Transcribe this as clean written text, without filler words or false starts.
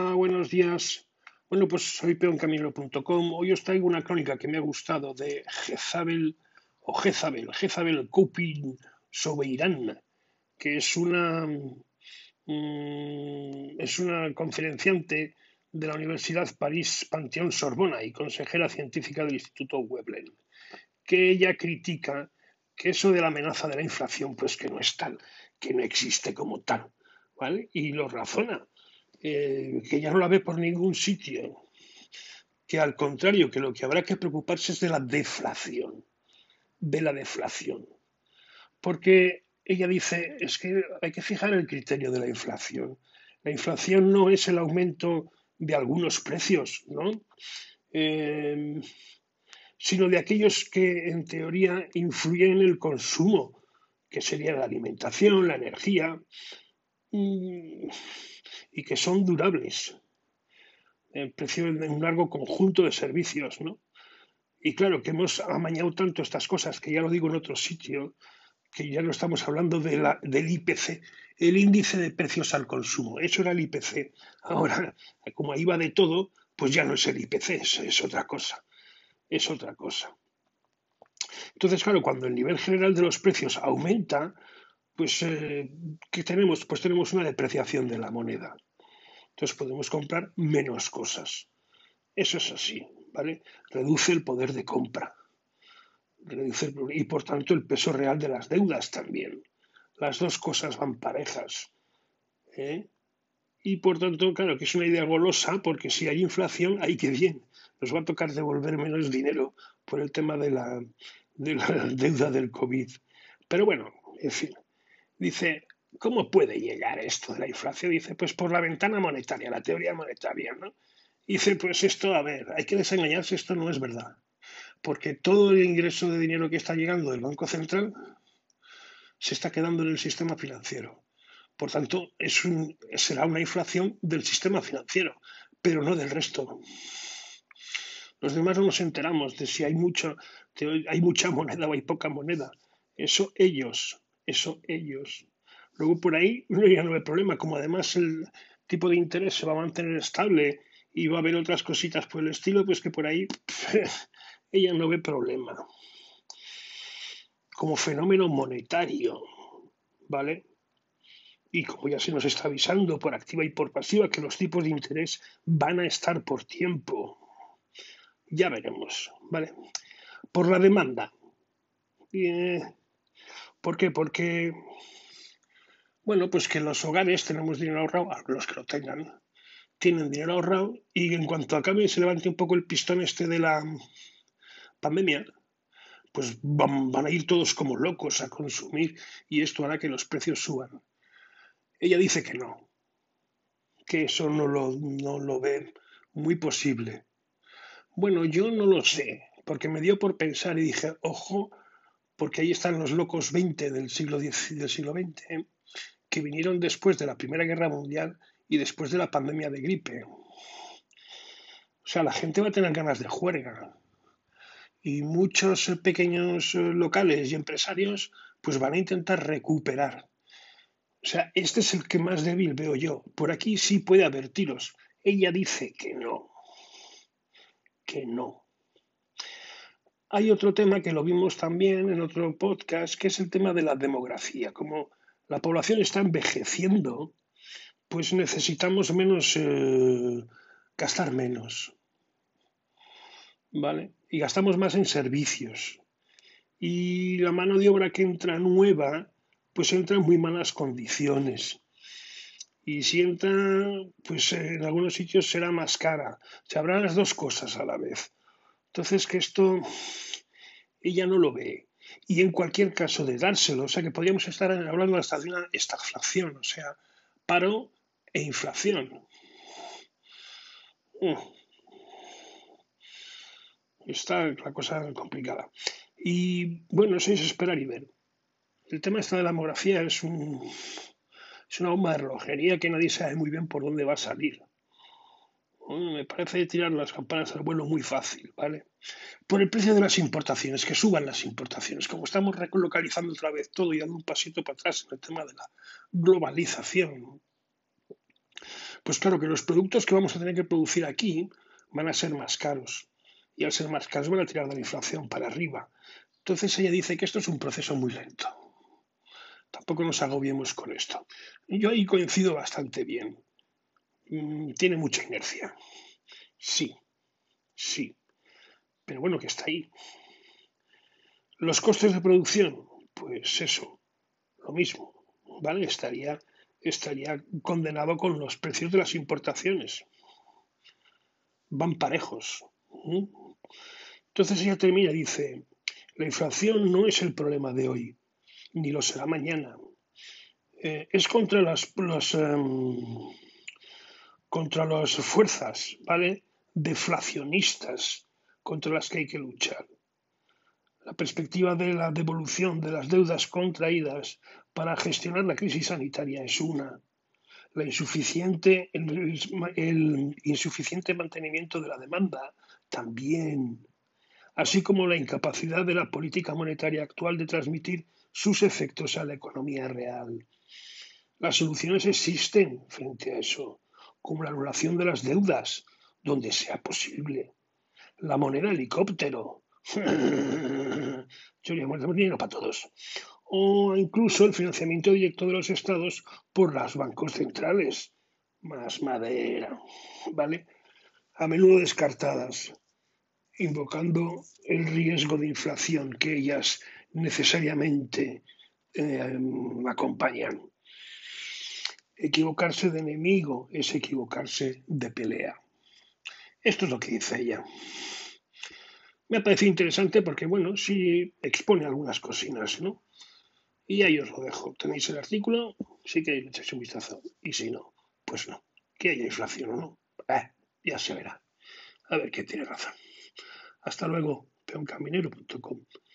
Hola, buenos días. Bueno, pues soy peoncamino.com. Hoy os traigo una crónica que me ha gustado de Jezabel Coping sobre Irán, que es una conferenciante de la Universidad París Panteón Sorbona y consejera científica del Instituto Veblen, que ella critica que eso de la amenaza de la inflación, pues que no es tal, que no existe como tal, ¿vale? Y lo razona, que ya no la ve por ningún sitio, que al contrario, que lo que habrá que preocuparse es de la deflación, porque ella dice, es que hay que fijar el criterio de la inflación. La inflación no es el aumento de algunos precios, ¿no? Eh, sino de aquellos que en teoría influyen en el consumo, que sería la alimentación, la energía, y que son durables, el precio de un largo conjunto de servicios, ¿no? Y claro, que hemos amañado tanto estas cosas, que ya lo digo en otro sitio, que ya no estamos hablando del IPC, el índice de precios al consumo. Eso era el IPC. Ahora, como ahí va de todo, pues ya no es el IPC, es otra cosa. Es otra cosa. Entonces, claro, cuando el nivel general de los precios aumenta, pues, ¿qué tenemos? Pues tenemos una depreciación de la moneda. Entonces podemos comprar menos cosas. Eso es así, ¿vale? Reduce el poder de compra. Y por tanto el peso real de las deudas también. Las dos cosas van parejas. ¿Eh? Y por tanto, claro, que es una idea golosa, porque si hay inflación, ¡ay, qué bien! Nos va a tocar devolver menos dinero por el tema de la deuda del COVID. Pero bueno, en fin, dice, ¿cómo puede llegar esto de la inflación? Dice, pues por la ventana monetaria, la teoría monetaria, ¿no? Dice, pues esto, a ver, hay que desengañarse, esto no es verdad. Porque todo el ingreso de dinero que está llegando del Banco Central se está quedando en el sistema financiero. Por tanto, será una inflación del sistema financiero, pero no del resto. Los demás no nos enteramos de si hay mucha moneda o hay poca moneda. Eso ellos. Luego por ahí ya no hay problema, como además el tipo de interés se va a mantener estable y va a haber otras cositas por el estilo, pues que por ahí ella no ve problema. Como fenómeno monetario, ¿vale? Y como ya se nos está avisando por activa y por pasiva que los tipos de interés van a estar por tiempo, ya veremos, ¿vale? Por la demanda. Eh, ¿Por qué? Porque, bueno, pues que los hogares tenemos dinero ahorrado, los que lo tengan, tienen dinero ahorrado y en cuanto acabe y se levante un poco el pistón este de la pandemia, pues van a ir todos como locos a consumir y esto hará que los precios suban. Ella dice que eso no lo ve muy posible. Bueno, yo no lo sé, porque me dio por pensar y dije, ojo, porque ahí están los locos 20 del siglo XX, que vinieron después de la Primera Guerra Mundial y después de la pandemia de gripe. O sea, la gente va a tener ganas de juerga y muchos pequeños locales y empresarios pues van a intentar recuperar. O sea, este es el que más débil veo yo. Por aquí sí puede haber tiros. Ella dice que no, que no. Hay otro tema que lo vimos también en otro podcast, que es el tema de la demografía. Como la población está envejeciendo, pues necesitamos gastar menos, ¿vale? Y gastamos más en servicios. Y la mano de obra que entra nueva, pues entra en muy malas condiciones. Y si entra, pues en algunos sitios será más cara. Se habrán las dos cosas a la vez. Entonces, que esto ella no lo ve. Y en cualquier caso de dárselo, o sea que podríamos estar hablando hasta de una estagflación, o sea, paro e inflación. Está la cosa complicada. Y bueno, eso es esperar y ver. El tema esta de la demografía es una bomba de relojería que nadie sabe muy bien por dónde va a salir. Me parece tirar las campanas al vuelo muy fácil, ¿vale? Por el precio de las importaciones, que suban las importaciones. Como estamos relocalizando otra vez todo y dando un pasito para atrás en el tema de la globalización, Pues claro que los productos que vamos a tener que producir aquí van a ser más caros. Y al ser más caros van a tirar de la inflación para arriba. Entonces ella dice que esto es un proceso muy lento. Tampoco nos agobiemos con esto. Yo ahí coincido bastante bien. Tiene mucha inercia. Sí, sí. Pero bueno, que está ahí. Los costes de producción, pues eso, lo mismo, ¿vale? Estaría condenado con los precios de las importaciones. Van parejos. ¿Mm? Entonces ella termina y dice, la inflación no es el problema de hoy, ni lo será mañana. Es contra las fuerzas, ¿vale? Deflacionistas contra las que hay que luchar. La perspectiva de la devolución de las deudas contraídas para gestionar la crisis sanitaria es una. El insuficiente mantenimiento de la demanda también, así como la incapacidad de la política monetaria actual de transmitir sus efectos a la economía real. Las soluciones existen frente a eso, como la anulación de las deudas, donde sea posible, la moneda helicóptero, tenemos dinero para todos, o incluso el financiamiento directo de los estados por los bancos centrales, más madera, ¿vale? A menudo descartadas, invocando el riesgo de inflación que ellas necesariamente acompañan. Equivocarse de enemigo es equivocarse de pelea. Esto es lo que dice ella. Me ha parecido interesante porque, bueno, sí expone algunas cocinas, ¿no? Y ahí os lo dejo. Tenéis el artículo, sí que le echáis un vistazo. Y si no, pues no. Que haya inflación o no, ya se verá. A ver quién tiene razón. Hasta luego, peoncaminero.com.